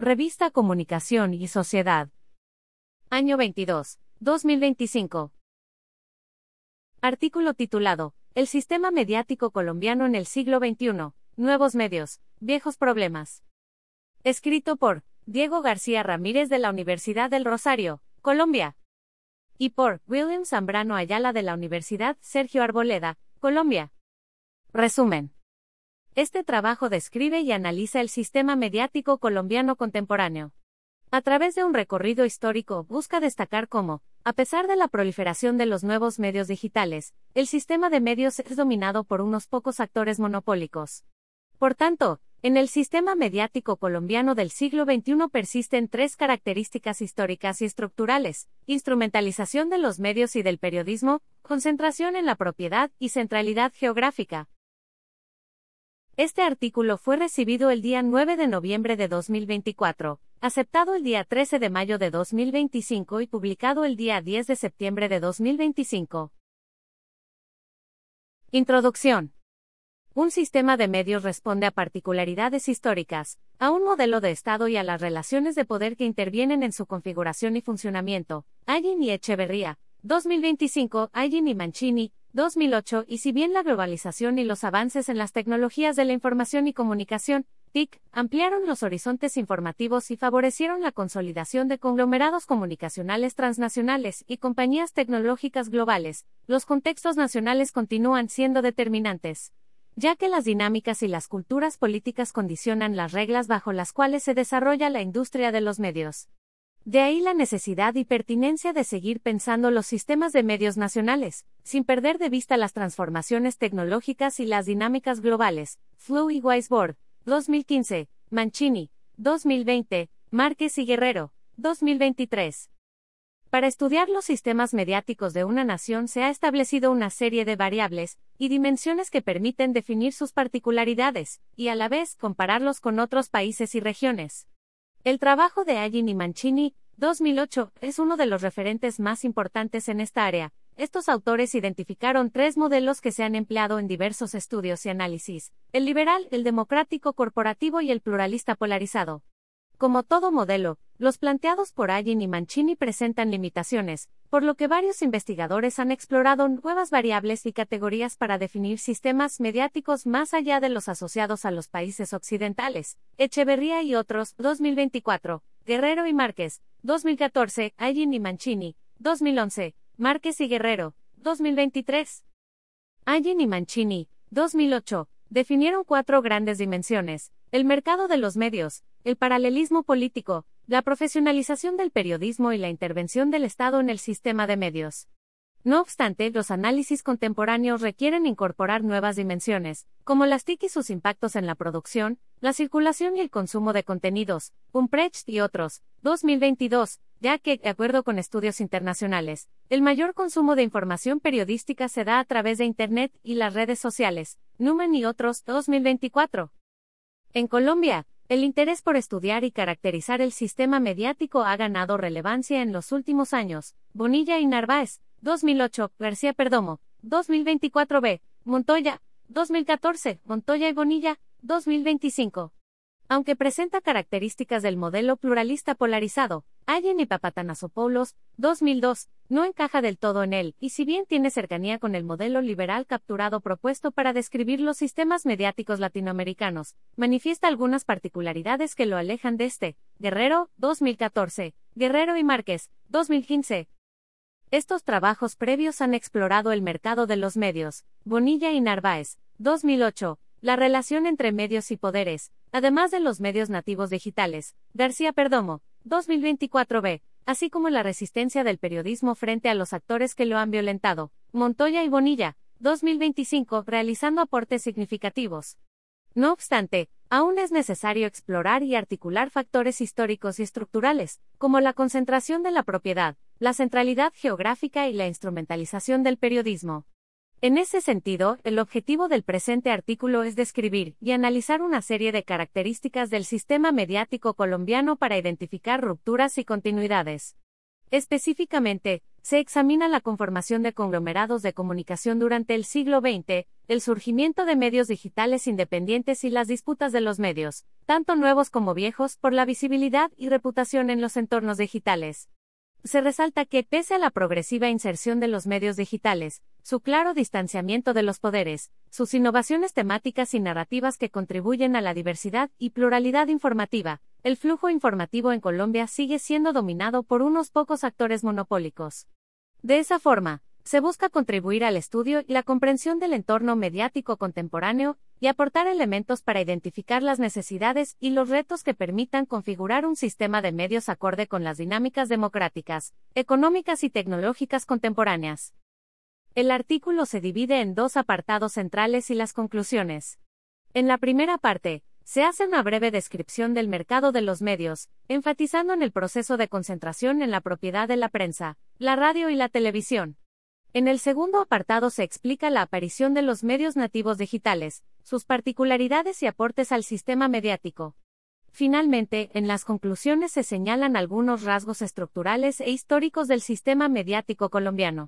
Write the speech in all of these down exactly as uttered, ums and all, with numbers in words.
Revista Comunicación y Sociedad. Año veintidós, dos mil veinticinco. Artículo titulado, El sistema mediático colombiano en el siglo veintiuno, nuevos medios, viejos problemas. Escrito por Diego García Ramírez de la Universidad del Rosario, Colombia. Y por William Zambrano Ayala de la Universidad Sergio Arboleda, Colombia. Resumen. Este trabajo describe y analiza el sistema mediático colombiano contemporáneo. A través de un recorrido histórico, busca destacar cómo, a pesar de la proliferación de los nuevos medios digitales, el sistema de medios es dominado por unos pocos actores monopólicos. Por tanto, en el sistema mediático colombiano del siglo veintiuno persisten tres características históricas y estructurales: instrumentalización de los medios y del periodismo, concentración en la propiedad y centralidad geográfica. Este artículo fue recibido el día nueve de noviembre de dos mil veinticuatro, aceptado el día trece de mayo de dos mil veinticinco y publicado el día diez de septiembre de dos mil veinticinco. Introducción. Un sistema de medios responde a particularidades históricas, a un modelo de Estado y a las relaciones de poder que intervienen en su configuración y funcionamiento. Allin y Echeverría, dos mil veinticinco, Allin y Mancini, dos mil ocho. Y si bien la globalización y los avances en las tecnologías de la información y comunicación, T I C, ampliaron los horizontes informativos y favorecieron la consolidación de conglomerados comunicacionales transnacionales y compañías tecnológicas globales, los contextos nacionales continúan siendo determinantes, ya que las dinámicas y las culturas políticas condicionan las reglas bajo las cuales se desarrolla la industria de los medios. De ahí la necesidad y pertinencia de seguir pensando los sistemas de medios nacionales, sin perder de vista las transformaciones tecnológicas y las dinámicas globales. Flu y Weisbord, dos mil quince, Mancini, dos mil veinte, Márquez y Guerrero, dos mil veintitrés. Para estudiar los sistemas mediáticos de una nación se ha establecido una serie de variables y dimensiones que permiten definir sus particularidades, y a la vez compararlos con otros países y regiones. El trabajo de Allin y Mancini, dos mil ocho, es uno de los referentes más importantes en esta área. Estos autores identificaron tres modelos que se han empleado en diversos estudios y análisis: el liberal, el democrático corporativo y el pluralista polarizado. Como todo modelo, los planteados por Allin y Mancini presentan limitaciones, por lo que varios investigadores han explorado nuevas variables y categorías para definir sistemas mediáticos más allá de los asociados a los países occidentales. Echeverría y otros, dos mil veinticuatro, Guerrero y Márquez, dos mil catorce, Allin y Mancini, dos mil once, Márquez y Guerrero, dos mil veintitrés. Allin y Mancini, dos mil ocho, definieron cuatro grandes dimensiones: el mercado de los medios, el paralelismo político, la profesionalización del periodismo y la intervención del Estado en el sistema de medios. No obstante, los análisis contemporáneos requieren incorporar nuevas dimensiones, como las T I C y sus impactos en la producción, la circulación y el consumo de contenidos, Umprecht y otros, dos mil veintidós, ya que, de acuerdo con estudios internacionales, el mayor consumo de información periodística se da a través de Internet y las redes sociales, Numen y otros, dos mil veinticuatro. En Colombia, el interés por estudiar y caracterizar el sistema mediático ha ganado relevancia en los últimos años. Bonilla y Narváez, dos mil ocho, García Perdomo, dos mil veinticuatro b, Montoya, dos mil catorce, Montoya y Bonilla, dos mil veinticinco. Aunque presenta características del modelo pluralista polarizado, Allin y Papatanasopoulos, dos mil dos, no encaja del todo en él, y si bien tiene cercanía con el modelo liberal capturado propuesto para describir los sistemas mediáticos latinoamericanos, manifiesta algunas particularidades que lo alejan de este. Guerrero, dos mil catorce, Guerrero y Márquez, dos mil quince. Estos trabajos previos han explorado el mercado de los medios. Bonilla y Narváez, dos mil ocho, la relación entre medios y poderes, además de los medios nativos digitales. García Perdomo, dos mil veinticuatro b, así como la resistencia del periodismo frente a los actores que lo han violentado. Montoya y Bonilla, dos mil veinticinco, realizando aportes significativos. No obstante, aún es necesario explorar y articular factores históricos y estructurales, como la concentración de la propiedad, la centralidad geográfica y la instrumentalización del periodismo. En ese sentido, el objetivo del presente artículo es describir y analizar una serie de características del sistema mediático colombiano para identificar rupturas y continuidades. Específicamente, se examina la conformación de conglomerados de comunicación durante el siglo veinte, el surgimiento de medios digitales independientes y las disputas de los medios, tanto nuevos como viejos, por la visibilidad y reputación en los entornos digitales. Se resalta que, pese a la progresiva inserción de los medios digitales, su claro distanciamiento de los poderes, sus innovaciones temáticas y narrativas que contribuyen a la diversidad y pluralidad informativa, el flujo informativo en Colombia sigue siendo dominado por unos pocos actores monopólicos. De esa forma, se busca contribuir al estudio y la comprensión del entorno mediático contemporáneo y aportar elementos para identificar las necesidades y los retos que permitan configurar un sistema de medios acorde con las dinámicas democráticas, económicas y tecnológicas contemporáneas. El artículo se divide en dos apartados centrales y las conclusiones. En la primera parte, se hace una breve descripción del mercado de los medios, enfatizando en el proceso de concentración en la propiedad de la prensa, la radio y la televisión. En el segundo apartado se explica la aparición de los medios nativos digitales, sus particularidades y aportes al sistema mediático. Finalmente, en las conclusiones se señalan algunos rasgos estructurales e históricos del sistema mediático colombiano.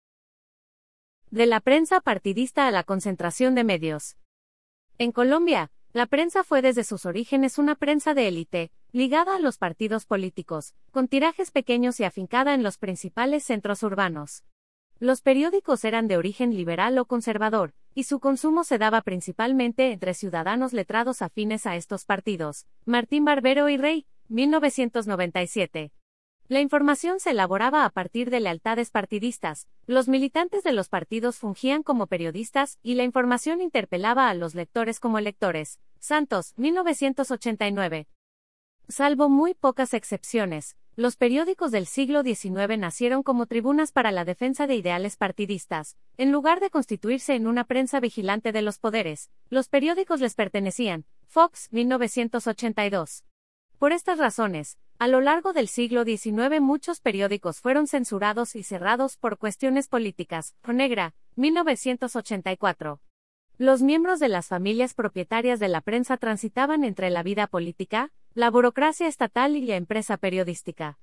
De la prensa partidista a la concentración de medios. En Colombia, la prensa fue desde sus orígenes una prensa de élite, ligada a los partidos políticos, con tirajes pequeños y afincada en los principales centros urbanos. Los periódicos eran de origen liberal o conservador, y su consumo se daba principalmente entre ciudadanos letrados afines a estos partidos. Martín Barbero y Rey, mil novecientos noventa y siete. La información se elaboraba a partir de lealtades partidistas, los militantes de los partidos fungían como periodistas y la información interpelaba a los lectores como lectores. Santos, mil novecientos ochenta y nueve. Salvo muy pocas excepciones, los periódicos del siglo diecinueve nacieron como tribunas para la defensa de ideales partidistas. En lugar de constituirse en una prensa vigilante de los poderes, los periódicos les pertenecían. Fox, mil novecientos ochenta y dos. Por estas razones, a lo largo del siglo diecinueve muchos periódicos fueron censurados y cerrados por cuestiones políticas. Negra, mil novecientos ochenta y cuatro. Los miembros de las familias propietarias de la prensa transitaban entre la vida política, la burocracia estatal y la empresa periodística.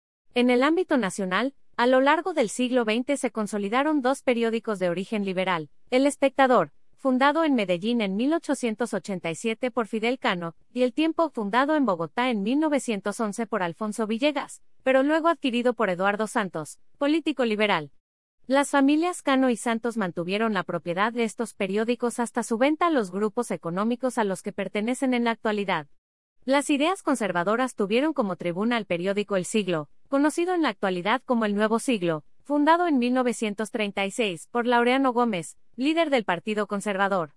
En el ámbito nacional, a lo largo del siglo veinte se consolidaron dos periódicos de origen liberal, El Espectador, fundado en Medellín en mil ochocientos ochenta y siete por Fidel Cano, y El Tiempo, fundado en Bogotá en mil novecientos once por Alfonso Villegas, pero luego adquirido por Eduardo Santos, político liberal. Las familias Cano y Santos mantuvieron la propiedad de estos periódicos hasta su venta a los grupos económicos a los que pertenecen en la actualidad. Las ideas conservadoras tuvieron como tribuna al periódico El Siglo, conocido en la actualidad como El Nuevo Siglo, fundado en mil novecientos treinta y seis por Laureano Gómez, líder del Partido Conservador.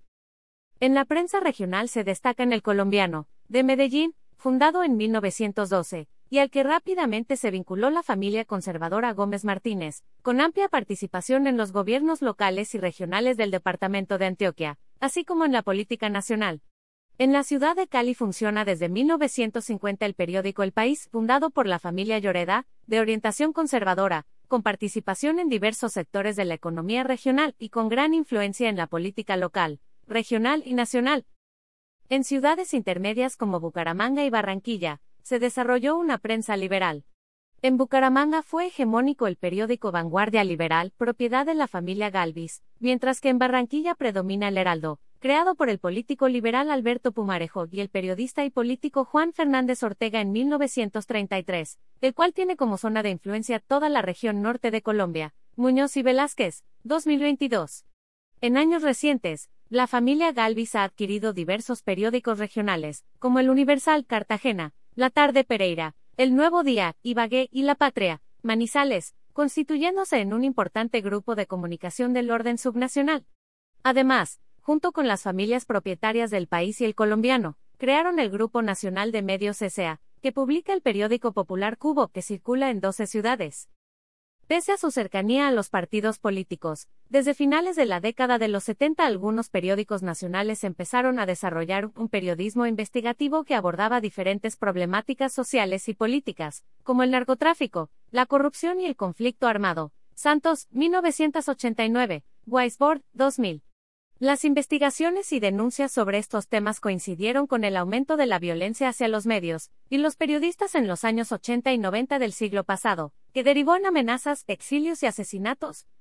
En la prensa regional se destaca en El Colombiano, de Medellín, fundado en mil novecientos doce, y al que rápidamente se vinculó la familia conservadora Gómez Martínez, con amplia participación en los gobiernos locales y regionales del departamento de Antioquia, así como en la política nacional. En la ciudad de Cali funciona desde mil novecientos cincuenta el periódico El País, fundado por la familia Lloreda, de orientación conservadora, con participación en diversos sectores de la economía regional y con gran influencia en la política local, regional y nacional. En ciudades intermedias como Bucaramanga y Barranquilla, se desarrolló una prensa liberal. En Bucaramanga fue hegemónico el periódico Vanguardia Liberal, propiedad de la familia Galvis, mientras que en Barranquilla predomina El Heraldo, creado por el político liberal Alberto Pumarejo y el periodista y político Juan Fernández Ortega en mil novecientos treinta y tres, el cual tiene como zona de influencia toda la región norte de Colombia. Muñoz y Velázquez, dos mil veintidós. En años recientes, la familia Galvis ha adquirido diversos periódicos regionales, como El Universal, Cartagena, La Tarde, Pereira, El Nuevo Día, Ibagué y La Patria, Manizales, constituyéndose en un importante grupo de comunicación del orden subnacional. Además, junto con las familias propietarias del País y El Colombiano, crearon el Grupo Nacional de Medios S A, que publica el periódico popular Cubo, que circula en doce ciudades. Pese a su cercanía a los partidos políticos, desde finales de la década de los setenta algunos periódicos nacionales empezaron a desarrollar un periodismo investigativo que abordaba diferentes problemáticas sociales y políticas, como el narcotráfico, la corrupción y el conflicto armado. Santos, mil novecientos ochenta y nueve, Weisbord, dos mil. Las investigaciones y denuncias sobre estos temas coincidieron con el aumento de la violencia hacia los medios y los periodistas en los años ochenta y noventa del siglo pasado, que derivó en amenazas, exilios y asesinatos.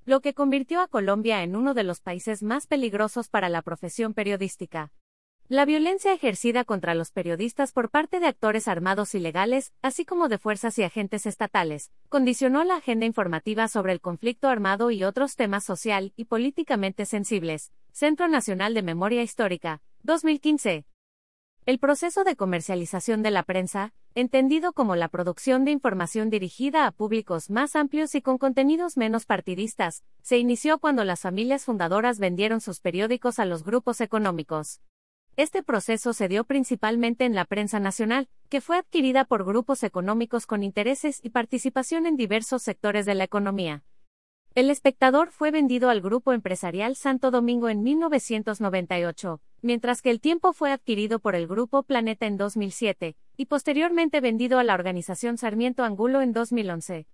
lo que convirtió a Colombia en uno de los países más peligrosos para la profesión periodística. La violencia ejercida contra los periodistas por parte de actores armados ilegales, así como de fuerzas y agentes estatales, condicionó la agenda informativa sobre el conflicto armado y otros temas social y políticamente sensibles. Centro Nacional de Memoria Histórica, dos mil quince. El proceso de comercialización de la prensa, entendido como la producción de información dirigida a públicos más amplios y con contenidos menos partidistas, se inició cuando las familias fundadoras vendieron sus periódicos a los grupos económicos. Este proceso se dio principalmente en la prensa nacional, que fue adquirida por grupos económicos con intereses y participación en diversos sectores de la economía. El Espectador fue vendido al Grupo Empresarial Santo Domingo en mil novecientos noventa y ocho, mientras que El Tiempo fue adquirido por el Grupo Planeta en dos mil siete, y posteriormente vendido a la organización Sarmiento Angulo en dos mil once.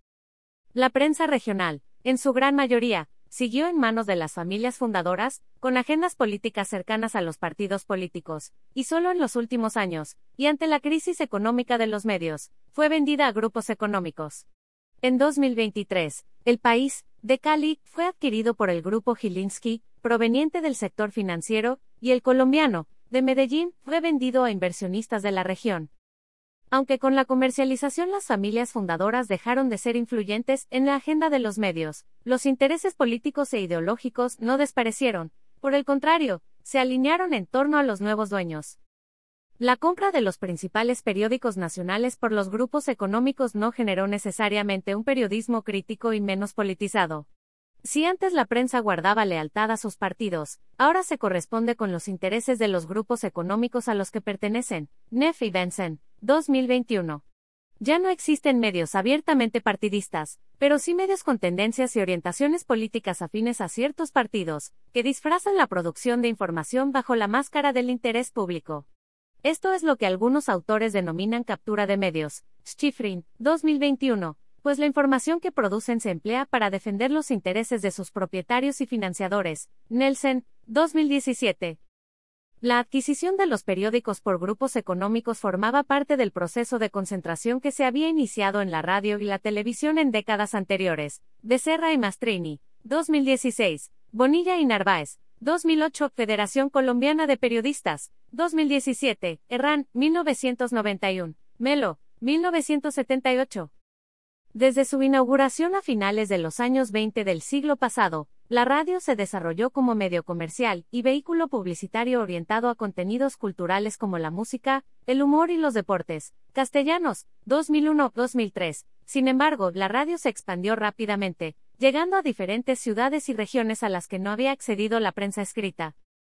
La prensa regional, en su gran mayoría, siguió en manos de las familias fundadoras, con agendas políticas cercanas a los partidos políticos, y solo en los últimos años, y ante la crisis económica de los medios, fue vendida a grupos económicos. En dos mil veintitrés, El País, de Cali, fue adquirido por el Grupo Gilinski, proveniente del sector financiero, y El Colombiano, de Medellín, fue vendido a inversionistas de la región. Aunque con la comercialización las familias fundadoras dejaron de ser influyentes en la agenda de los medios, los intereses políticos e ideológicos no desaparecieron, por el contrario, se alinearon en torno a los nuevos dueños. La compra de los principales periódicos nacionales por los grupos económicos no generó necesariamente un periodismo crítico y menos politizado. Si antes la prensa guardaba lealtad a sus partidos, ahora se corresponde con los intereses de los grupos económicos a los que pertenecen. Neff y Benson, dos mil veintiuno. Ya no existen medios abiertamente partidistas, pero sí medios con tendencias y orientaciones políticas afines a ciertos partidos, que disfrazan la producción de información bajo la máscara del interés público. Esto es lo que algunos autores denominan captura de medios. Schifrin, dos mil veintiuno, pues la información que producen se emplea para defender los intereses de sus propietarios y financiadores. Nelson, dos mil diecisiete. La adquisición de los periódicos por grupos económicos formaba parte del proceso de concentración que se había iniciado en la radio y la televisión en décadas anteriores. Becerra y Mastrini, dos mil dieciséis. Bonilla y Narváez, dos mil ocho. Federación Colombiana de Periodistas, dos mil diecisiete. Herrán, mil novecientos noventa y uno. Melo, mil novecientos setenta y ocho. Desde su inauguración a finales de los años veinte del siglo pasado, la radio se desarrolló como medio comercial y vehículo publicitario orientado a contenidos culturales como la música, el humor y los deportes. Castellanos, dos mil uno a dos mil tres. Sin embargo, la radio se expandió rápidamente, llegando a diferentes ciudades y regiones a las que no había accedido la prensa escrita.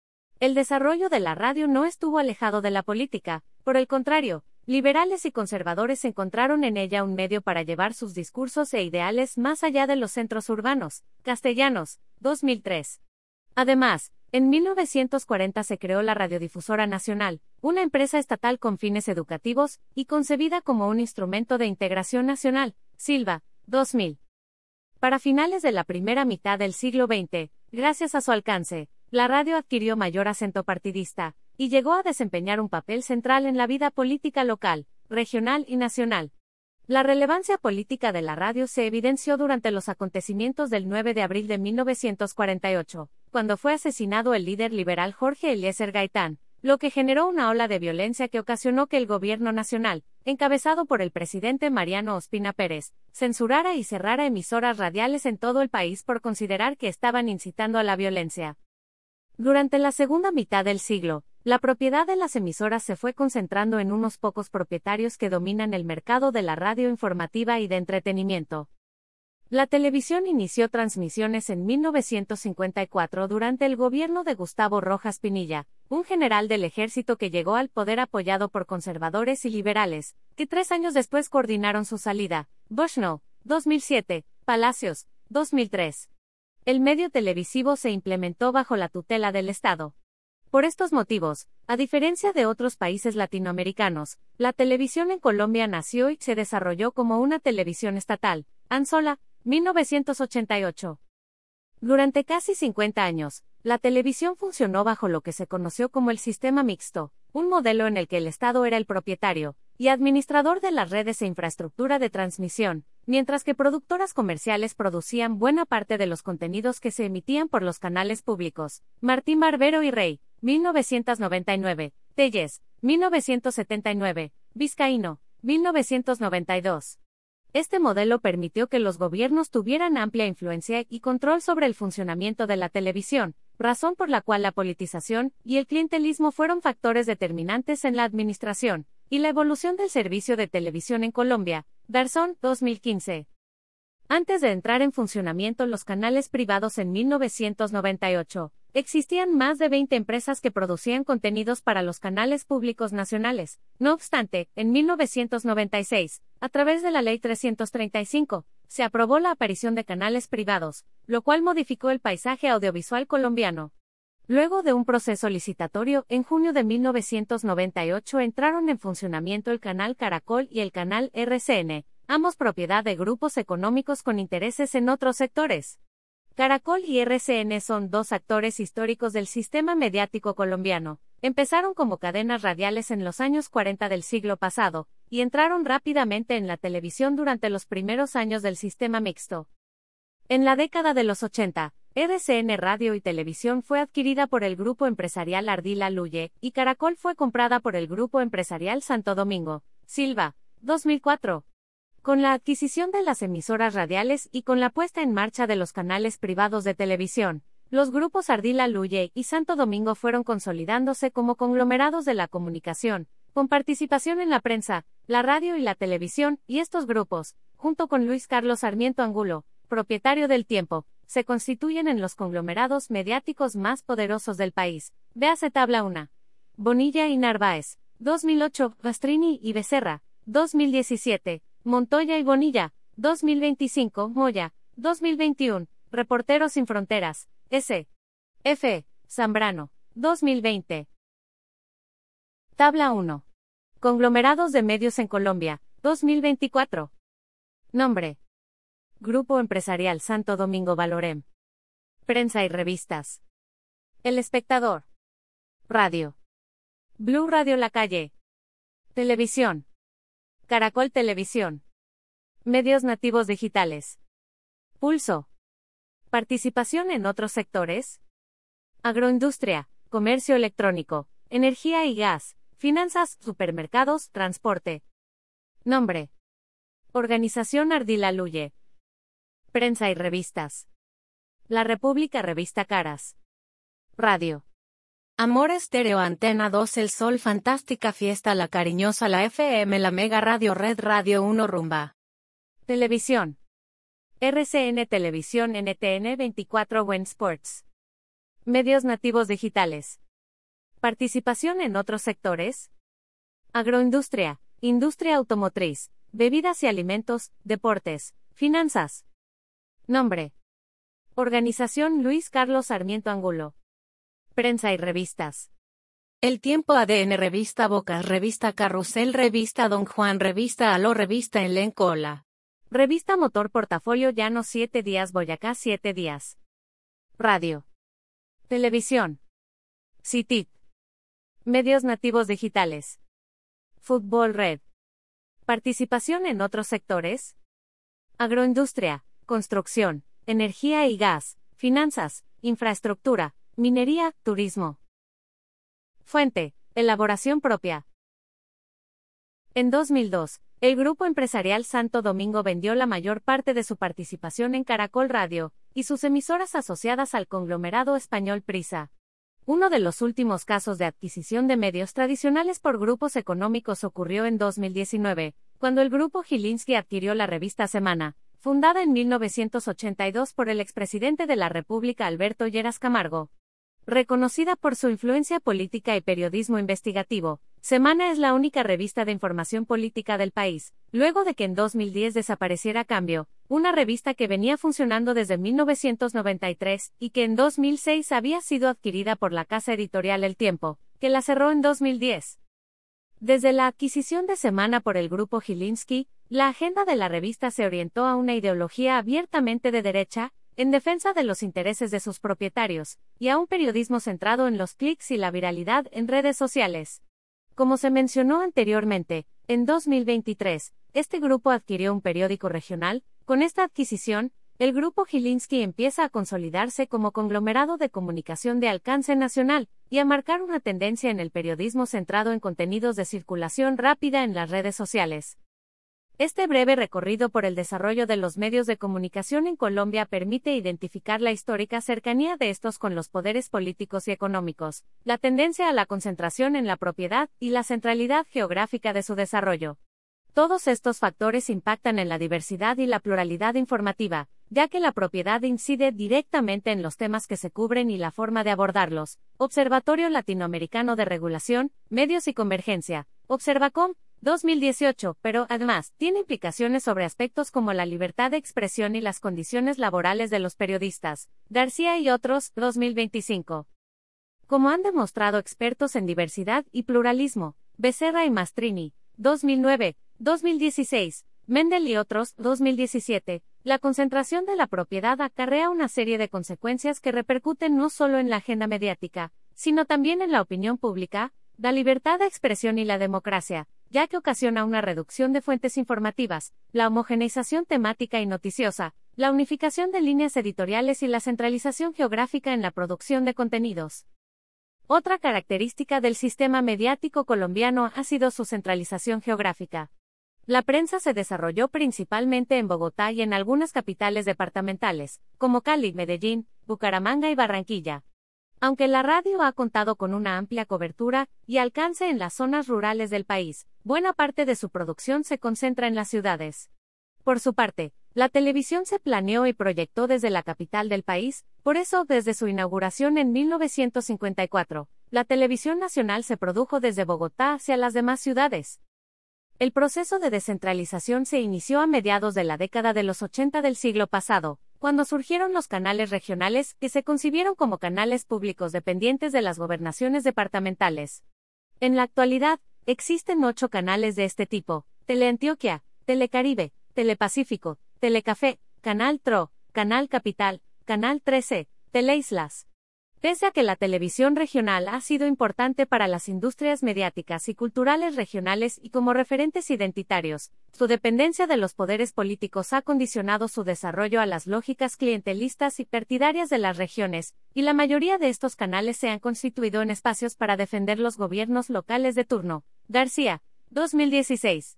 El desarrollo de la radio no estuvo alejado de la política, por el contrario, liberales y conservadores encontraron en ella un medio para llevar sus discursos e ideales más allá de los centros urbanos. Castellanos, dos mil tres. Además, en mil novecientos cuarenta se creó la Radiodifusora Nacional, una empresa estatal con fines educativos, y concebida como un instrumento de integración nacional. Silva, dos mil. Para finales de la primera mitad del siglo veinte, gracias a su alcance, la radio adquirió mayor acento partidista, y llegó a desempeñar un papel central en la vida política local, regional y nacional. La relevancia política de la radio se evidenció durante los acontecimientos del nueve de abril de mil novecientos cuarenta y ocho, cuando fue asesinado el líder liberal Jorge Eliezer Gaitán, lo que generó una ola de violencia que ocasionó que el gobierno nacional, encabezado por el presidente Mariano Ospina Pérez, censurara y cerrara emisoras radiales en todo el país por considerar que estaban incitando a la violencia. Durante la segunda mitad del siglo, la propiedad de las emisoras se fue concentrando en unos pocos propietarios que dominan el mercado de la radio informativa y de entretenimiento. La televisión inició transmisiones en mil novecientos cincuenta y cuatro durante el gobierno de Gustavo Rojas Pinilla, un general del ejército que llegó al poder apoyado por conservadores y liberales, que tres años después coordinaron su salida. Bushnell, dos mil siete, Palacios, dos mil tres. El medio televisivo se implementó bajo la tutela del Estado. Por estos motivos, a diferencia de otros países latinoamericanos, la televisión en Colombia nació y se desarrolló como una televisión estatal. Anzola, mil novecientos ochenta y ocho. Durante casi cincuenta años, la televisión funcionó bajo lo que se conoció como el sistema mixto, un modelo en el que el Estado era el propietario, y administrador de las redes e infraestructura de transmisión, mientras que productoras comerciales producían buena parte de los contenidos que se emitían por los canales públicos. Martín Barbero y Rey, mil novecientos noventa y nueve, Telles, mil novecientos setenta y nueve, Vizcaíno, mil novecientos noventa y dos. Este modelo permitió que los gobiernos tuvieran amplia influencia y control sobre el funcionamiento de la televisión, razón por la cual la politización y el clientelismo fueron factores determinantes en la administración y la evolución del servicio de televisión en Colombia. Garzón, dos mil quince. Antes de entrar en funcionamiento los canales privados en mil novecientos noventa y ocho, existían más de veinte empresas que producían contenidos para los canales públicos nacionales. No obstante, en mil novecientos noventa y seis, a través de la Ley trescientos treinta y cinco, se aprobó la aparición de canales privados, lo cual modificó el paisaje audiovisual colombiano. Luego de un proceso licitatorio, en junio de mil novecientos noventa y ocho entraron en funcionamiento el canal Caracol y el canal R C N, ambos propiedad de grupos económicos con intereses en otros sectores. Caracol y R C N son dos actores históricos del sistema mediático colombiano. Empezaron como cadenas radiales en los años cuarenta del siglo pasado, y entraron rápidamente en la televisión durante los primeros años del sistema mixto. En la década de los ochenta, R C N Radio y Televisión fue adquirida por el grupo empresarial Ardila Luye, y Caracol fue comprada por el grupo empresarial Santo Domingo, Silva, dos mil cuatro. Con la adquisición de las emisoras radiales y con la puesta en marcha de los canales privados de televisión, los grupos Ardila Luye y Santo Domingo fueron consolidándose como conglomerados de la comunicación, con participación en la prensa, la radio y la televisión, y estos grupos, junto con Luis Carlos Sarmiento Angulo, propietario del Tiempo, se constituyen en los conglomerados mediáticos más poderosos del país. Véase tabla uno. Bonilla y Narváez, dos mil ocho, Bastrini y Becerra, dos mil diecisiete, Montoya y Bonilla, dos mil veinticinco, Moya, dos mil veintiuno, Reporteros Sin Fronteras, S. F. Zambrano, dos mil veinte. Tabla uno. Conglomerados de medios en Colombia, dos mil veinticuatro. Nombre. Grupo Empresarial Santo Domingo Valorem. Prensa y revistas. El Espectador. Radio. Blue Radio La Calle. Televisión. Caracol Televisión. Medios nativos digitales. Pulso. Participación en otros sectores. Agroindustria, comercio electrónico, energía y gas, finanzas, supermercados, transporte. Nombre. Organización Ardila Luye. Prensa y revistas. La República Revista Caras. Radio. Amor Estéreo Antena dos El Sol Fantástica Fiesta La Cariñosa La F M La Mega Radio Red Radio uno Rumba. Televisión. R C N Televisión N T N veinticuatro Win Sports. Medios nativos digitales. Participación en otros sectores. Agroindustria, industria automotriz, bebidas y alimentos, deportes, finanzas. Nombre. Organización Luis Carlos Sarmiento Angulo. Prensa y revistas. El Tiempo A D N Revista Bocas Revista Carrusel Revista Don Juan Revista Aló Revista Enlencola. Revista Motor Portafolio Llano siete días Boyacá siete días. Radio. Televisión. CITIT. Medios nativos digitales. Fútbol Red. Participación en otros sectores. Agroindustria, construcción, energía y gas, finanzas, infraestructura, minería, turismo. Fuente, elaboración propia. En dos mil dos, el grupo empresarial Santo Domingo vendió la mayor parte de su participación en Caracol Radio y sus emisoras asociadas al conglomerado español Prisa. Uno de los últimos casos de adquisición de medios tradicionales por grupos económicos ocurrió en dos mil diecinueve, cuando el grupo Gilinski adquirió la revista Semana, fundada en mil novecientos ochenta y dos por el expresidente de la República Alberto Lleras Camargo. Reconocida por su influencia política y periodismo investigativo, Semana es la única revista de información política del país, luego de que en dos mil diez desapareciera Cambio, una revista que venía funcionando desde mil novecientos noventa y tres y que en dos mil seis había sido adquirida por la casa editorial El Tiempo, que la cerró en dos mil diez. Desde la adquisición de Semana por el grupo Gilinski, la agenda de la revista se orientó a una ideología abiertamente de derecha, en defensa de los intereses de sus propietarios, y a un periodismo centrado en los clics y la viralidad en redes sociales. Como se mencionó anteriormente, En dos mil veintitrés, este grupo adquirió un periódico regional. Con esta adquisición, el grupo Gilinski empieza a consolidarse como conglomerado de comunicación de alcance nacional y a marcar una tendencia en el periodismo centrado en contenidos de circulación rápida en las redes sociales. Este breve recorrido por el desarrollo de los medios de comunicación en Colombia permite identificar la histórica cercanía de estos con los poderes políticos y económicos, la tendencia a la concentración en la propiedad y la centralidad geográfica de su desarrollo. Todos estos factores impactan en la diversidad y la pluralidad informativa, ya que la propiedad incide directamente en los temas que se cubren y la forma de abordarlos. Observatorio Latinoamericano de Regulación, Medios y Convergencia, Observacom, dos mil dieciocho, pero, además, tiene implicaciones sobre aspectos como la libertad de expresión y las condiciones laborales de los periodistas. García y otros, dos mil veinticinco. Como han demostrado expertos en diversidad y pluralismo, Becerra y Mastrini, dos mil nueve, dos mil dieciséis, Mendel y otros, dos mil diecisiete, la concentración de la propiedad acarrea una serie de consecuencias que repercuten no solo en la agenda mediática, sino también en la opinión pública, la libertad de expresión y la democracia, ya que ocasiona una reducción de fuentes informativas, la homogeneización temática y noticiosa, la unificación de líneas editoriales y la centralización geográfica en la producción de contenidos. Otra característica del sistema mediático colombiano ha sido su centralización geográfica. La prensa se desarrolló principalmente en Bogotá y en algunas capitales departamentales, como Cali, Medellín, Bucaramanga y Barranquilla. Aunque la radio ha contado con una amplia cobertura y alcance en las zonas rurales del país, buena parte de su producción se concentra en las ciudades. Por su parte, la televisión se planeó y proyectó desde la capital del país, por eso, desde su inauguración en mil novecientos cincuenta y cuatro, la televisión nacional se produjo desde Bogotá hacia las demás ciudades. El proceso de descentralización se inició a mediados de la década de los ochenta del siglo pasado, cuando surgieron los canales regionales, que se concibieron como canales públicos dependientes de las gobernaciones departamentales. En la actualidad, existen ocho canales de este tipo: Teleantioquia, Telecaribe, Telepacífico, Telecafé, Canal Tro, Canal Capital, Canal trece, Teleislas. Pese a que la televisión regional ha sido importante para las industrias mediáticas y culturales regionales y como referentes identitarios, su dependencia de los poderes políticos ha condicionado su desarrollo a las lógicas clientelistas y partidarias de las regiones, y la mayoría de estos canales se han constituido en espacios para defender los gobiernos locales de turno. García, dos mil dieciséis.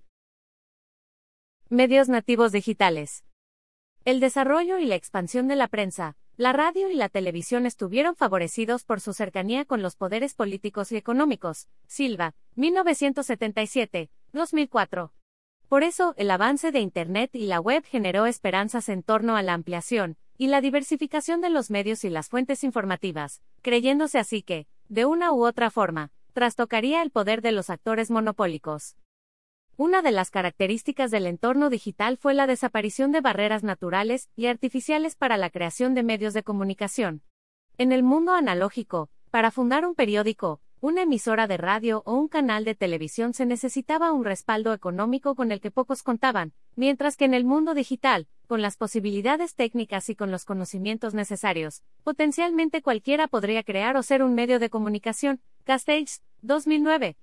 Medios nativos digitales. El desarrollo y la expansión de la prensa, la radio y la televisión estuvieron favorecidos por su cercanía con los poderes políticos y económicos. Silva, mil novecientos setenta y siete, dos mil cuatro. Por eso, el avance de Internet y la web generó esperanzas en torno a la ampliación y la diversificación de los medios y las fuentes informativas, creyéndose así que, de una u otra forma, trastocaría el poder de los actores monopólicos. Una de las características del entorno digital fue la desaparición de barreras naturales y artificiales para la creación de medios de comunicación. En el mundo analógico, para fundar un periódico, una emisora de radio o un canal de televisión se necesitaba un respaldo económico con el que pocos contaban, mientras que en el mundo digital, con las posibilidades técnicas y con los conocimientos necesarios, potencialmente cualquiera podría crear o ser un medio de comunicación. Castells, dos mil nueve.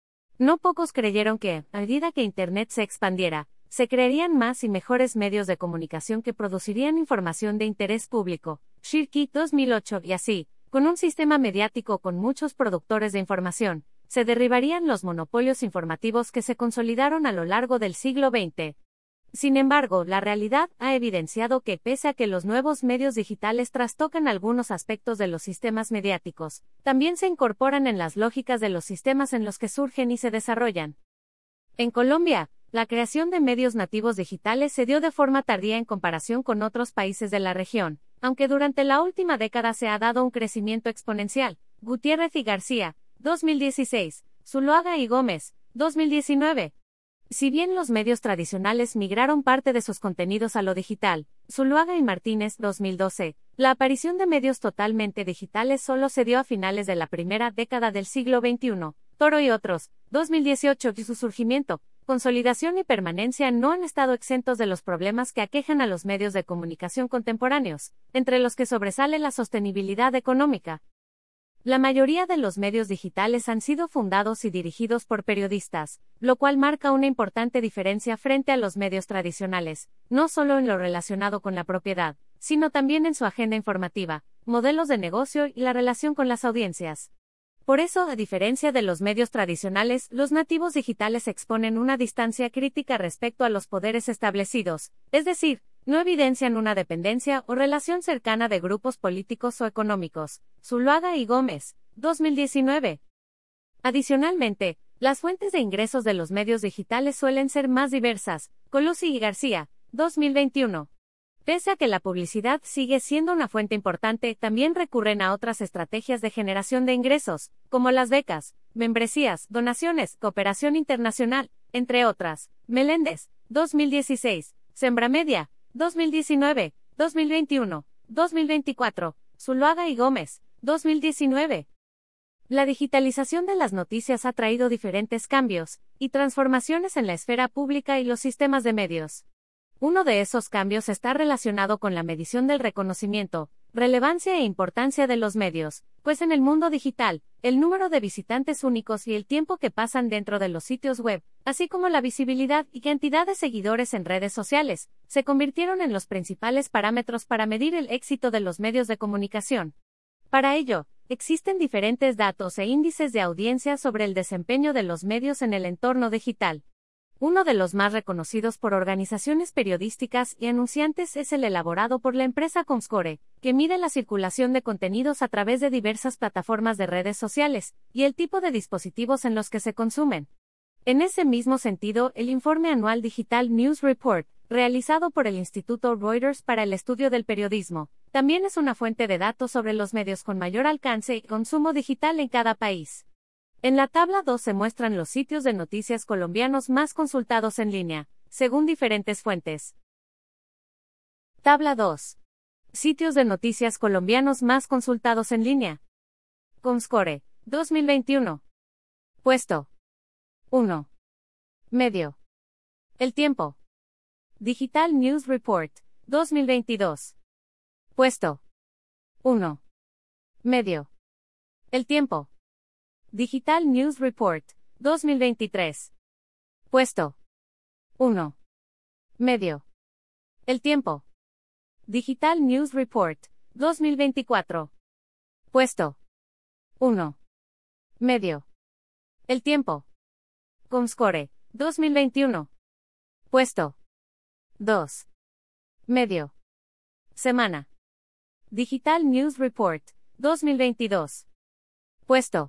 No pocos creyeron que, a medida que Internet se expandiera, se crearían más y mejores medios de comunicación que producirían información de interés público. Shirky, dos mil ocho, y así, con un sistema mediático con muchos productores de información, se derribarían los monopolios informativos que se consolidaron a lo largo del siglo veinte. Sin embargo, la realidad ha evidenciado que, pese a que los nuevos medios digitales trastocan algunos aspectos de los sistemas mediáticos, también se incorporan en las lógicas de los sistemas en los que surgen y se desarrollan. En Colombia, la creación de medios nativos digitales se dio de forma tardía en comparación con otros países de la región, aunque durante la última década se ha dado un crecimiento exponencial. Gutiérrez y García, dos mil dieciséis, Zuluaga y Gómez, dos mil diecinueve. Si bien los medios tradicionales migraron parte de sus contenidos a lo digital, Zuluaga y Martínez, dos mil doce, la aparición de medios totalmente digitales solo se dio a finales de la primera década del siglo veintiuno. Toro y otros, dos mil dieciocho, y su surgimiento, consolidación y permanencia no han estado exentos de los problemas que aquejan a los medios de comunicación contemporáneos, entre los que sobresale la sostenibilidad económica. La mayoría de los medios digitales han sido fundados y dirigidos por periodistas, lo cual marca una importante diferencia frente a los medios tradicionales, no solo en lo relacionado con la propiedad, sino también en su agenda informativa, modelos de negocio y la relación con las audiencias. Por eso, a diferencia de los medios tradicionales, los nativos digitales exponen una distancia crítica respecto a los poderes establecidos, es decir, no evidencian una dependencia o relación cercana de grupos políticos o económicos. Zuluaga y Gómez, dos mil diecinueve. Adicionalmente, las fuentes de ingresos de los medios digitales suelen ser más diversas. Colucci y García, dos mil veintiuno. Pese a que la publicidad sigue siendo una fuente importante, también recurren a otras estrategias de generación de ingresos, como las becas, membresías, donaciones, cooperación internacional, entre otras. Meléndez, dos mil dieciséis. Sembramedia, dos mil diecinueve, dos mil veintiuno, dos mil veinticuatro. Zuluaga y Gómez, dos mil diecinueve. La digitalización de las noticias ha traído diferentes cambios y transformaciones en la esfera pública y los sistemas de medios. Uno de esos cambios está relacionado con la medición del reconocimiento, relevancia e importancia de los medios, pues en el mundo digital, el número de visitantes únicos y el tiempo que pasan dentro de los sitios web, así como la visibilidad y cantidad de seguidores en redes sociales, se convirtieron en los principales parámetros para medir el éxito de los medios de comunicación. Para ello, existen diferentes datos e índices de audiencia sobre el desempeño de los medios en el entorno digital. Uno de los más reconocidos por organizaciones periodísticas y anunciantes es el elaborado por la empresa Comscore, que mide la circulación de contenidos a través de diversas plataformas de redes sociales, y el tipo de dispositivos en los que se consumen. En ese mismo sentido, el informe anual Digital News Report, realizado por el Instituto Reuters para el Estudio del Periodismo, también es una fuente de datos sobre los medios con mayor alcance y consumo digital en cada país. En la tabla dos se muestran los sitios de noticias colombianos más consultados en línea, según diferentes fuentes. Tabla dos. Sitios de noticias colombianos más consultados en línea. Comscore, dos mil veintiuno. Puesto uno. Medio. El Tiempo. Digital News Report, dos mil veintidós. Puesto uno. Medio. El Tiempo. Digital News Report, dos mil veintitrés. Puesto uno. Medio. El Tiempo. Digital News Report, dos mil veinticuatro. Puesto uno. Medio. El Tiempo. Comscore, dos mil veintiuno. Puesto dos. Medio. Semana. Digital News Report, dos mil veintidós. Puesto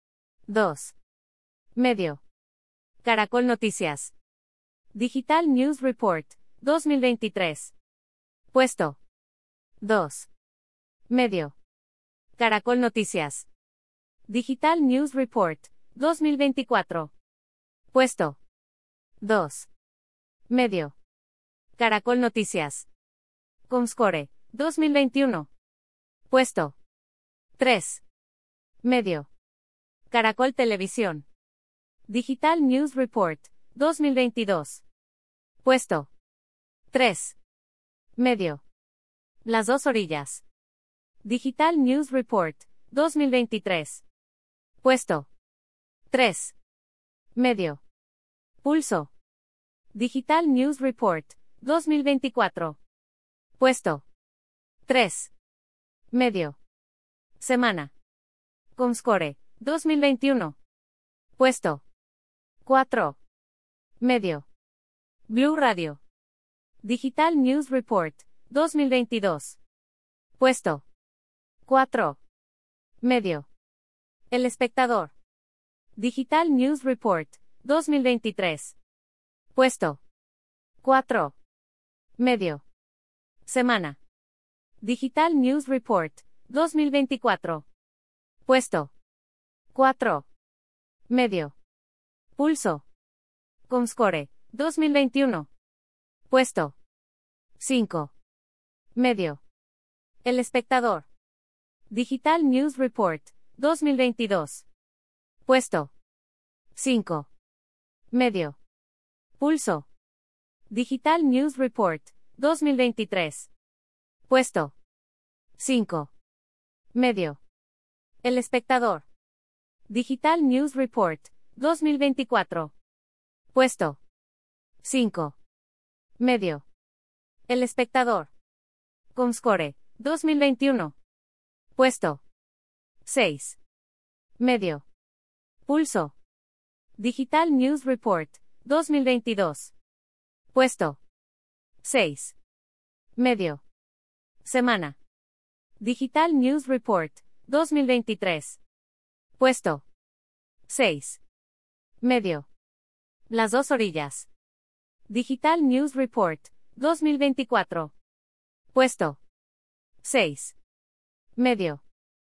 dos. Medio. Caracol Noticias. Digital News Report, dos mil veintitrés. Puesto dos. Medio. Caracol Noticias. Digital News Report, dos mil veinticuatro. Puesto dos. Medio. Caracol Noticias. Comscore, dos mil veintiuno. Puesto tres. Medio. Caracol Televisión. Digital News Report, dos mil veintidós. Puesto tres. Medio. Las Dos Orillas. Digital News Report, dos mil veintitrés. Puesto tres. Medio. Pulso. Digital News Report, dos mil veinticuatro. Puesto tres. Medio. Semana. Comscore, dos mil veintiuno. Puesto cuatro. Medio. Blue Radio. Digital News Report, dos mil veintidós. Puesto cuatro. Medio. El Espectador. Digital News Report, dos mil veintitrés. Puesto cuatro. Medio. Semana. Digital News Report, dos mil veinticuatro. Puesto cuatro. Medio. Pulso. Comscore, dos mil veintiuno. Puesto cinco. Medio. El Espectador. Digital News Report, dos mil veintidós. Puesto cinco. Medio. Pulso. Digital News Report, dos mil veintitrés. Puesto cinco. Medio. El Espectador. Digital News Report, dos mil veinticuatro. Puesto cinco. Medio. El Espectador. Comscore, dos mil veintiuno. Puesto seis. Medio. Pulso. Digital News Report, dos mil veintidós. Puesto seis. Medio. Semana. Digital News Report, dos mil veintitrés. Puesto seis. Medio. Las dos orillas. Digital News Report, dos mil veinticuatro. Puesto seis. Medio.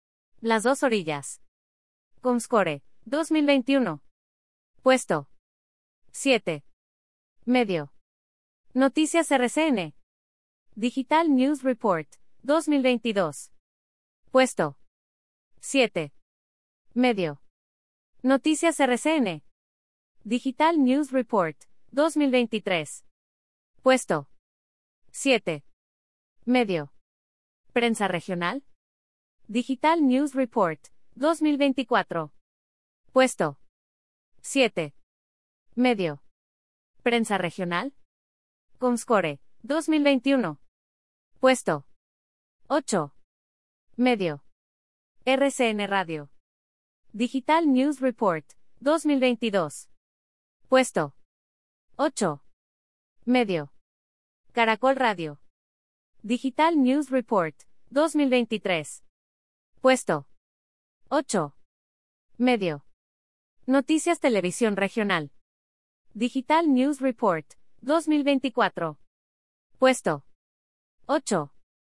Las dos orillas. Comscore, dos mil veintiuno. Puesto siete. Medio. Noticias R C N. Digital News Report, dos mil veintidós. Puesto siete. Medio. Noticias R C N. Digital News Report, dos mil veintitrés. Puesto siete. Medio. Prensa regional. Digital News Report, dos mil veinticuatro. Puesto siete. Medio. Prensa regional. Comscore, dos mil veintiuno. Puesto ocho. Medio. R C N Radio. Digital News Report, dos mil veintidós. Puesto ocho. Medio. Caracol Radio. Digital News Report, dos mil veintitrés. Puesto ocho. Medio. Noticias Televisión Regional. Digital News Report, dos mil veinticuatro. Puesto ocho.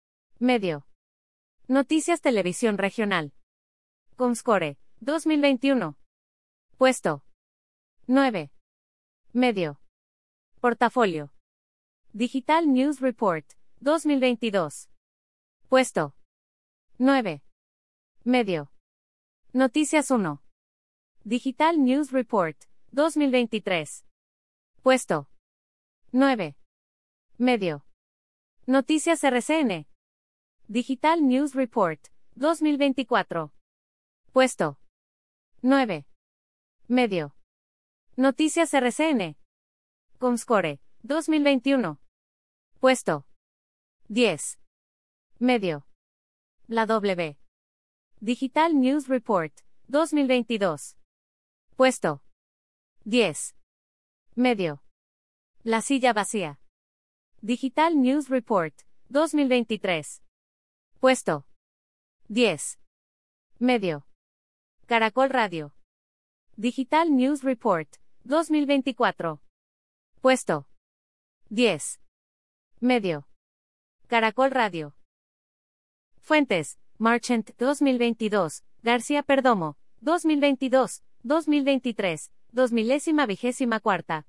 Medio. Noticias Televisión Regional. Comscore, dos mil veintiuno. Puesto nueve. Medio. Portafolio. Digital News Report, dos mil veintidós. Puesto nueve. Medio. Noticias uno. Digital News Report, dos mil veintitrés. Puesto nueve. Medio. Noticias R C N. Digital News Report, dos mil veinticuatro. Puesto nueve. Medio. Noticias R C N. Comscore, dos mil veintiuno. Puesto diez. Medio. La W. Digital News Report, dos mil veintidós. Puesto diez. Medio. La silla vacía. Digital News Report, dos mil veintitrés. Puesto diez. Medio. Caracol Radio. Digital News Report, dos mil veinticuatro. Puesto diez. Medio. Caracol Radio. Fuentes: Marchant, dos mil veintidós, García Perdomo, dos mil veintidós, dos mil veintitrés, dos milésima vigésima cuarta.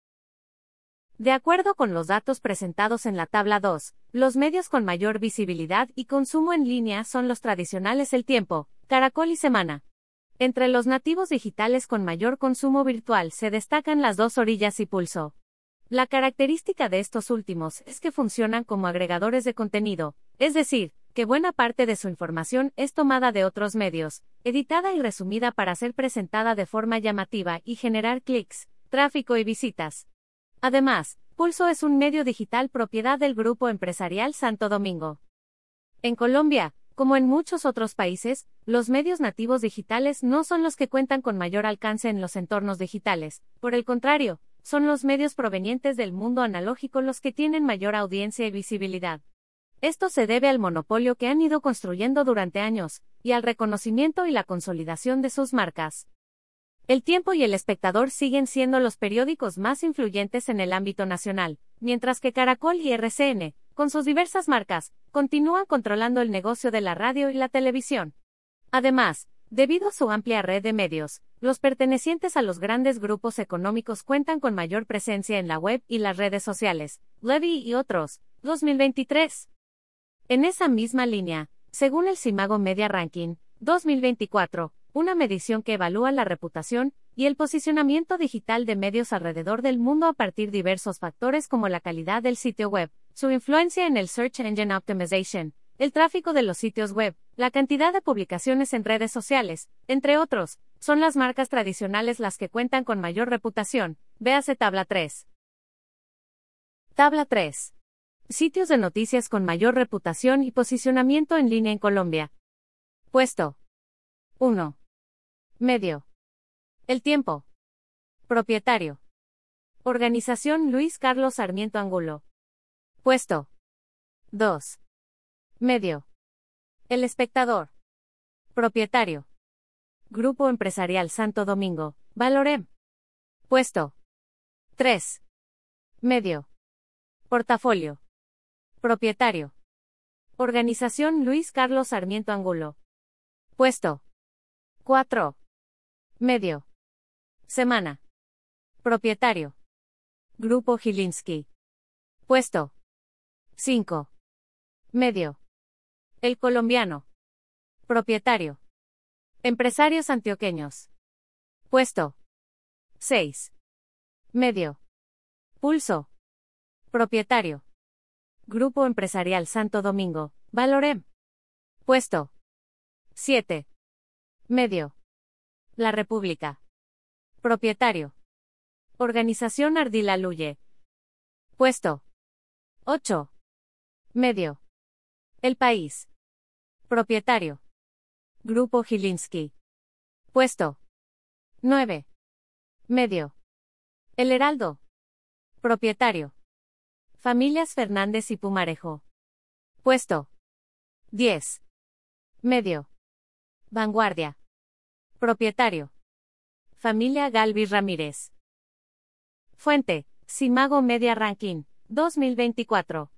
De acuerdo con los datos presentados en la tabla dos, los medios con mayor visibilidad y consumo en línea son los tradicionales El Tiempo, Caracol y Semana. Entre los nativos digitales con mayor consumo virtual se destacan Las Dos Orillas y Pulso. La característica de estos últimos es que funcionan como agregadores de contenido, es decir, que buena parte de su información es tomada de otros medios, editada y resumida para ser presentada de forma llamativa y generar clics, tráfico y visitas. Además, Pulso es un medio digital propiedad del Grupo Empresarial Santo Domingo. En Colombia, como en muchos otros países, los medios nativos digitales no son los que cuentan con mayor alcance en los entornos digitales, por el contrario, son los medios provenientes del mundo analógico los que tienen mayor audiencia y visibilidad. Esto se debe al monopolio que han ido construyendo durante años, y al reconocimiento y la consolidación de sus marcas. El Tiempo y El Espectador siguen siendo los periódicos más influyentes en el ámbito nacional, mientras que Caracol y R C N, con sus diversas marcas, continúan controlando el negocio de la radio y la televisión. Además, debido a su amplia red de medios, los pertenecientes a los grandes grupos económicos cuentan con mayor presencia en la web y las redes sociales, Levy y otros, dos mil veintitrés. En esa misma línea, según el Simago Media Ranking, dos mil veinticuatro, una medición que evalúa la reputación y el posicionamiento digital de medios alrededor del mundo a partir de diversos factores como la calidad del sitio web, su influencia en el Search Engine Optimization, el tráfico de los sitios web, la cantidad de publicaciones en redes sociales, entre otros, son las marcas tradicionales las que cuentan con mayor reputación. Véase tabla tres. Tabla tres. Sitios de noticias con mayor reputación y posicionamiento en línea en Colombia. Puesto uno. Medio. El Tiempo. Propietario. Organización Luis Carlos Sarmiento Angulo. Puesto dos. Medio. El Espectador. Propietario. Grupo Empresarial Santo Domingo, Valorem. Puesto tres. Medio. Portafolio. Propietario. Organización Luis Carlos Sarmiento Angulo. Puesto cuatro. Medio. Semana. Propietario. Grupo Gilinski. Puesto cinco. Medio. El Colombiano. Propietario. Empresarios antioqueños. Puesto seis. Medio. Pulso. Propietario. Grupo Empresarial Santo Domingo, Valorem. Puesto siete. Medio. La República. Propietario. Organización Ardila Luye. Puesto ocho. Medio. El País. Propietario. Grupo Gilinski. Puesto nueve. Medio. El Heraldo. Propietario. Familias Fernández y Pumarejo. Puesto diez. Medio. Vanguardia. Propietario. Familia Galvis Ramírez. Fuente: Simago Media Ranking, dos mil veinticuatro.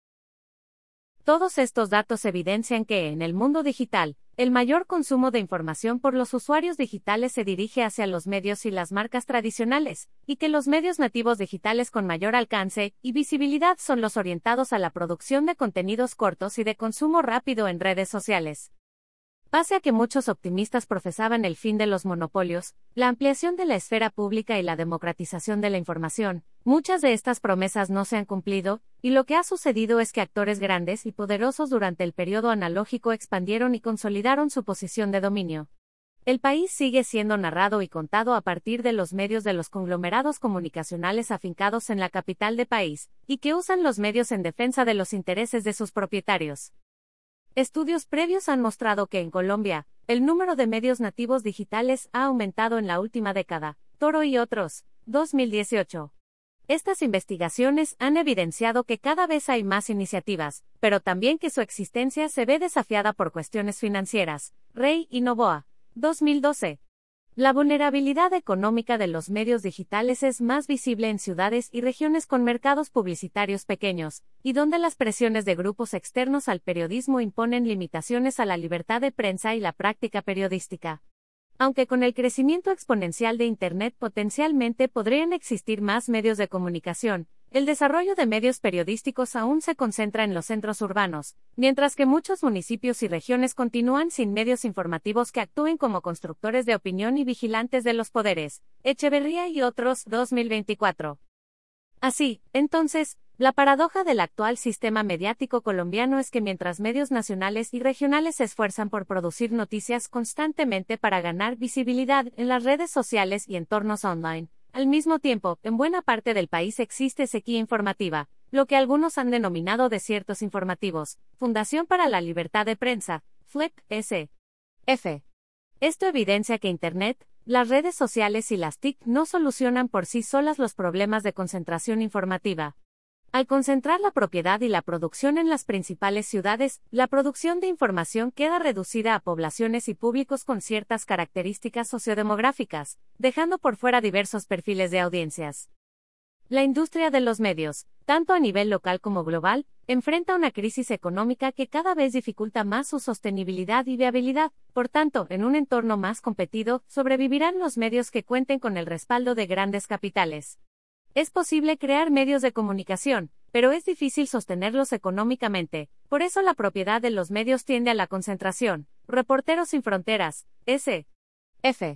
Todos estos datos evidencian que, en el mundo digital, el mayor consumo de información por los usuarios digitales se dirige hacia los medios y las marcas tradicionales, y que los medios nativos digitales con mayor alcance y visibilidad son los orientados a la producción de contenidos cortos y de consumo rápido en redes sociales. Pese a que muchos optimistas profesaban el fin de los monopolios, la ampliación de la esfera pública y la democratización de la información, muchas de estas promesas no se han cumplido, y lo que ha sucedido es que actores grandes y poderosos durante el periodo analógico expandieron y consolidaron su posición de dominio. El país sigue siendo narrado y contado a partir de los medios de los conglomerados comunicacionales afincados en la capital del país, y que usan los medios en defensa de los intereses de sus propietarios. Estudios previos han mostrado que en Colombia, el número de medios nativos digitales ha aumentado en la última década. Toro y otros, dos mil dieciocho. Estas investigaciones han evidenciado que cada vez hay más iniciativas, pero también que su existencia se ve desafiada por cuestiones financieras. Rey y Novoa, dos mil doce. La vulnerabilidad económica de los medios digitales es más visible en ciudades y regiones con mercados publicitarios pequeños, y donde las presiones de grupos externos al periodismo imponen limitaciones a la libertad de prensa y la práctica periodística. Aunque con el crecimiento exponencial de Internet potencialmente podrían existir más medios de comunicación, el desarrollo de medios periodísticos aún se concentra en los centros urbanos, mientras que muchos municipios y regiones continúan sin medios informativos que actúen como constructores de opinión y vigilantes de los poderes. Echeverría y otros, dos mil veinticuatro. Así, entonces, la paradoja del actual sistema mediático colombiano es que mientras medios nacionales y regionales se esfuerzan por producir noticias constantemente para ganar visibilidad en las redes sociales y entornos online, al mismo tiempo, en buena parte del país existe sequía informativa, lo que algunos han denominado desiertos informativos. Fundación para la Libertad de Prensa, F L E P S F. Esto evidencia que Internet, las redes sociales y las T I C no solucionan por sí solas los problemas de concentración informativa. Al concentrar la propiedad y la producción en las principales ciudades, la producción de información queda reducida a poblaciones y públicos con ciertas características sociodemográficas, dejando por fuera diversos perfiles de audiencias. La industria de los medios, tanto a nivel local como global, enfrenta una crisis económica que cada vez dificulta más su sostenibilidad y viabilidad. Por tanto, en un entorno más competido, sobrevivirán los medios que cuenten con el respaldo de grandes capitales. Es posible crear medios de comunicación, pero es difícil sostenerlos económicamente, por eso la propiedad de los medios tiende a la concentración. Reporteros Sin Fronteras, S F.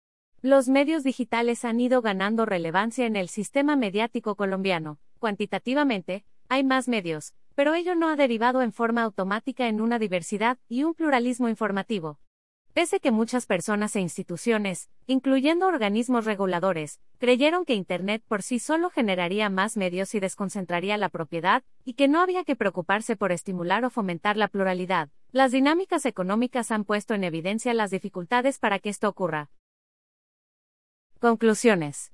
Los medios digitales han ido ganando relevancia en el sistema mediático colombiano. Cuantitativamente, hay más medios, pero ello no ha derivado en forma automática en una diversidad y un pluralismo informativo. Pese que muchas personas e instituciones, incluyendo organismos reguladores, creyeron que Internet por sí solo generaría más medios y desconcentraría la propiedad, y que no había que preocuparse por estimular o fomentar la pluralidad, las dinámicas económicas han puesto en evidencia las dificultades para que esto ocurra. Conclusiones.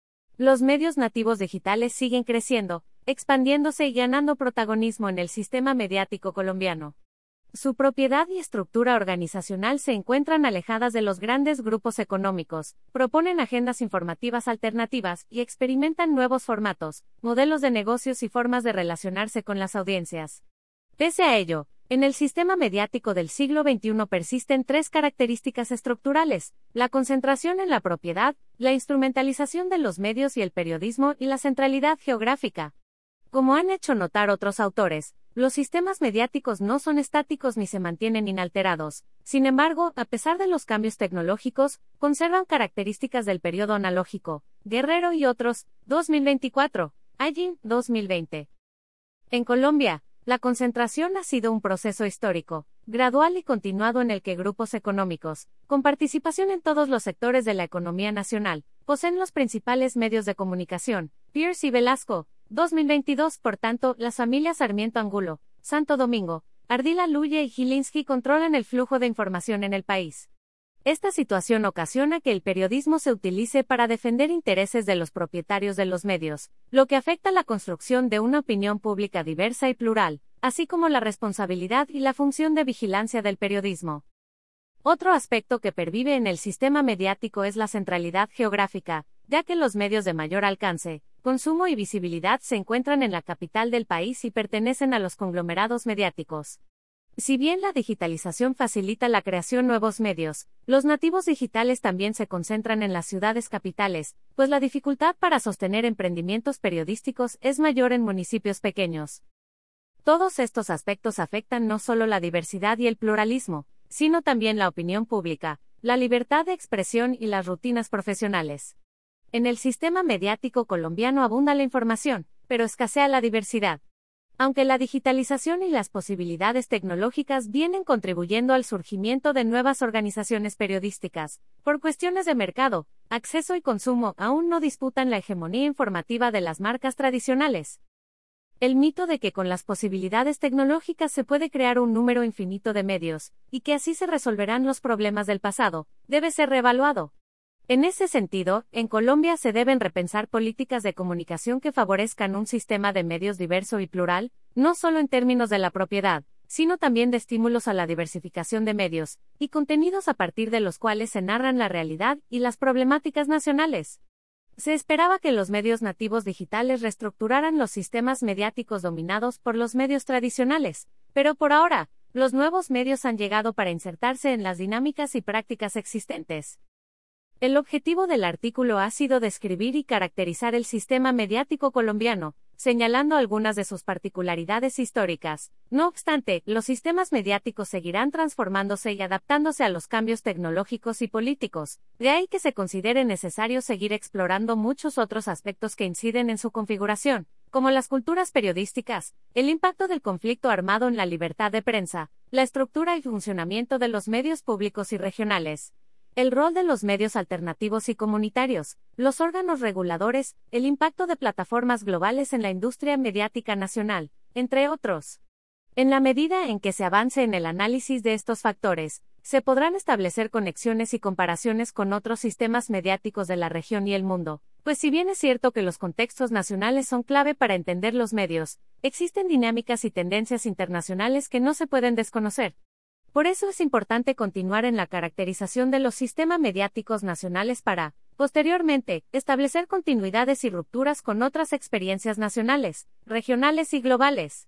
Los medios nativos digitales siguen creciendo, expandiéndose y ganando protagonismo en el sistema mediático colombiano. Su propiedad y estructura organizacional se encuentran alejadas de los grandes grupos económicos, proponen agendas informativas alternativas y experimentan nuevos formatos, modelos de negocios y formas de relacionarse con las audiencias. Pese a ello, en el sistema mediático del siglo veintiuno persisten tres características estructurales: la concentración en la propiedad, la instrumentalización de los medios y el periodismo y la centralidad geográfica. Como han hecho notar otros autores, los sistemas mediáticos no son estáticos ni se mantienen inalterados. Sin embargo, a pesar de los cambios tecnológicos, conservan características del periodo analógico. Guerrero y otros, dos mil veinticuatro, Allin, dos mil veinte. En Colombia, la concentración ha sido un proceso histórico, gradual y continuado en el que grupos económicos, con participación en todos los sectores de la economía nacional, poseen los principales medios de comunicación. Pierce y Velasco, dos mil veintidós. Por tanto, las familias Sarmiento Angulo, Santo Domingo, Ardila Luye y Gilinski controlan el flujo de información en el país. Esta situación ocasiona que el periodismo se utilice para defender intereses de los propietarios de los medios, lo que afecta la construcción de una opinión pública diversa y plural, así como la responsabilidad y la función de vigilancia del periodismo. Otro aspecto que pervive en el sistema mediático es la centralidad geográfica, ya que los medios de mayor alcance, consumo y visibilidad se encuentran en la capital del país y pertenecen a los conglomerados mediáticos. Si bien la digitalización facilita la creación de nuevos medios, los nativos digitales también se concentran en las ciudades capitales, pues la dificultad para sostener emprendimientos periodísticos es mayor en municipios pequeños. Todos estos aspectos afectan no solo la diversidad y el pluralismo, sino también la opinión pública, la libertad de expresión y las rutinas profesionales. En el sistema mediático colombiano abunda la información, pero escasea la diversidad. Aunque la digitalización y las posibilidades tecnológicas vienen contribuyendo al surgimiento de nuevas organizaciones periodísticas, por cuestiones de mercado, acceso y consumo aún no disputan la hegemonía informativa de las marcas tradicionales. El mito de que con las posibilidades tecnológicas se puede crear un número infinito de medios, y que así se resolverán los problemas del pasado, debe ser reevaluado. En ese sentido, en Colombia se deben repensar políticas de comunicación que favorezcan un sistema de medios diverso y plural, no solo en términos de la propiedad, sino también de estímulos a la diversificación de medios y contenidos a partir de los cuales se narran la realidad y las problemáticas nacionales. Se esperaba que los medios nativos digitales reestructuraran los sistemas mediáticos dominados por los medios tradicionales, pero por ahora, los nuevos medios han llegado para insertarse en las dinámicas y prácticas existentes. El objetivo del artículo ha sido describir y caracterizar el sistema mediático colombiano, señalando algunas de sus particularidades históricas. No obstante, los sistemas mediáticos seguirán transformándose y adaptándose a los cambios tecnológicos y políticos, de ahí que se considere necesario seguir explorando muchos otros aspectos que inciden en su configuración, como las culturas periodísticas, el impacto del conflicto armado en la libertad de prensa, la estructura y funcionamiento de los medios públicos y regionales, el rol de los medios alternativos y comunitarios, los órganos reguladores, el impacto de plataformas globales en la industria mediática nacional, entre otros. En la medida en que se avance en el análisis de estos factores, se podrán establecer conexiones y comparaciones con otros sistemas mediáticos de la región y el mundo, pues si bien es cierto que los contextos nacionales son clave para entender los medios, existen dinámicas y tendencias internacionales que no se pueden desconocer. Por eso es importante continuar en la caracterización de los sistemas mediáticos nacionales para, posteriormente, establecer continuidades y rupturas con otras experiencias nacionales, regionales y globales.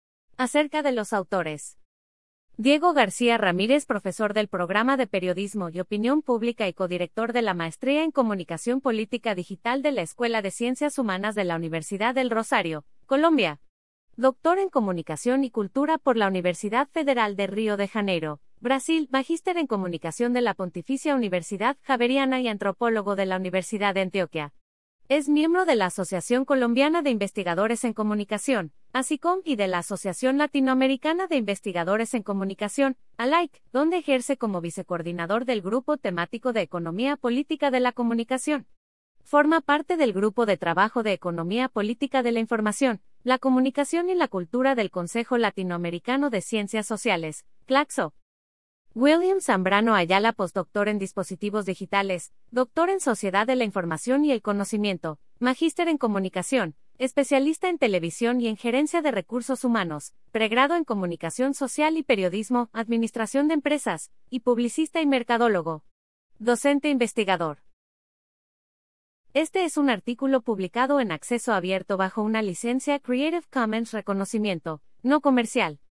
Acerca de los autores. Diego García Ramírez, profesor del Programa de Periodismo y Opinión Pública y codirector de la Maestría en Comunicación Política Digital de la Escuela de Ciencias Humanas de la Universidad del Rosario, Colombia. Doctor en Comunicación y Cultura por la Universidad Federal de Río de Janeiro, Brasil, magíster en Comunicación de la Pontificia Universidad Javeriana y antropólogo de la Universidad de Antioquia. Es miembro de la Asociación Colombiana de Investigadores en Comunicación, ASICOM, y de la Asociación Latinoamericana de Investigadores en Comunicación, ALAIC, donde ejerce como vicecoordinador del Grupo Temático de Economía Política de la Comunicación. Forma parte del Grupo de Trabajo de Economía Política de la Información, la Comunicación y la Cultura del Consejo Latinoamericano de Ciencias Sociales, CLACSO. William Zambrano Ayala, postdoctor en dispositivos digitales, doctor en Sociedad de la Información y el Conocimiento, magíster en Comunicación, especialista en televisión y en gerencia de recursos humanos, pregrado en Comunicación Social y Periodismo, Administración de Empresas, y publicista y mercadólogo. Docente investigador. Este es un artículo publicado en acceso abierto bajo una licencia Creative Commons reconocimiento, no comercial.